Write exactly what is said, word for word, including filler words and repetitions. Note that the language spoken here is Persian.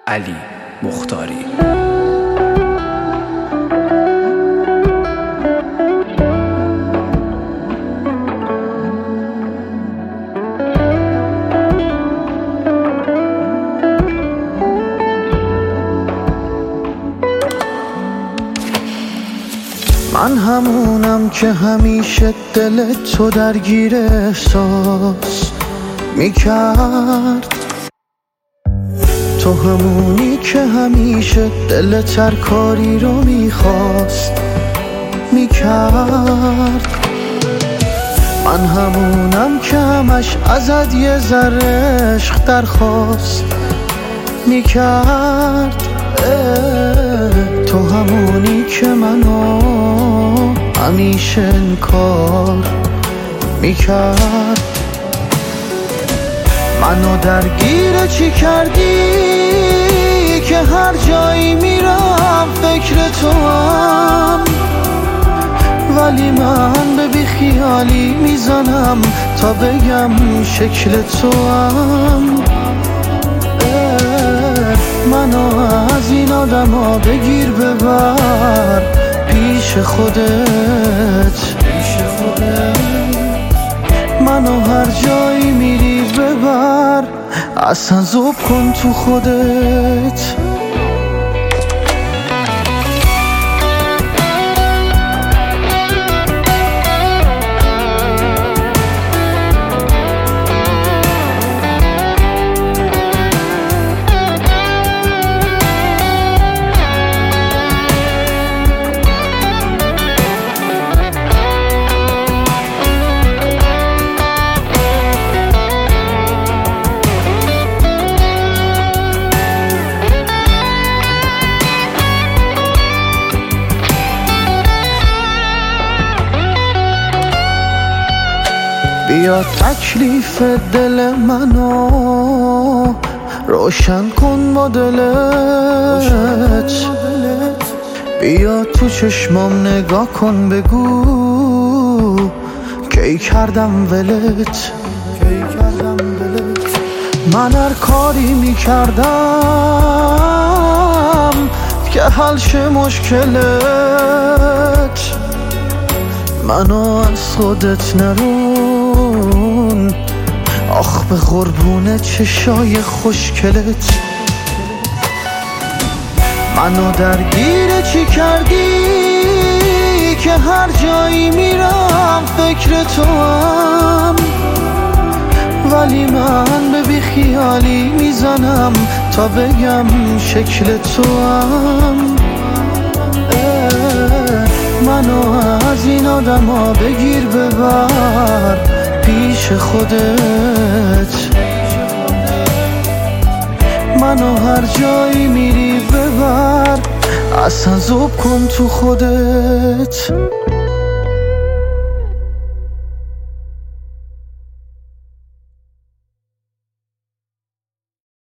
علی مختاری. من همونم که همیشه دل تو درگیر احساس میکرد، تو همونی که همیشه دل ترکاری رو میخواست میکرد. من همونم که همش ازت یه ذره عشق درخواست میکرد. تو همونی که منو همیشه انکار میکرد. منو درگیر چی کردی که هر جایی میرم فکر تو هم، ولی من به بی خیالی میزنم تا بگم شکل تو هم. منو از این آدم ها بگیر ببر پیش خودت، پیش خودت. منو هر جایی میری ببر، اصلا ذوب کن تو خودت. بیا تکلیف دل منو روشن کن با دلت، بیا تو چشمام نگاه کن بگو کی کردم ولت. من هر کاری میکردم که حل شه مشکلت، منو از خودت نرون آخ به قربون چشای خوشکلت. منو درگیر چی کردی که هر جایی میرم فکر تو هم، ولی من به بی خیالی میزنم تا بگم شکل تو هم. منو از این آدم ها بگیر ببر پیش خودت. منو هر جایی میری ببر، اصلا ذوب کن تو خودت.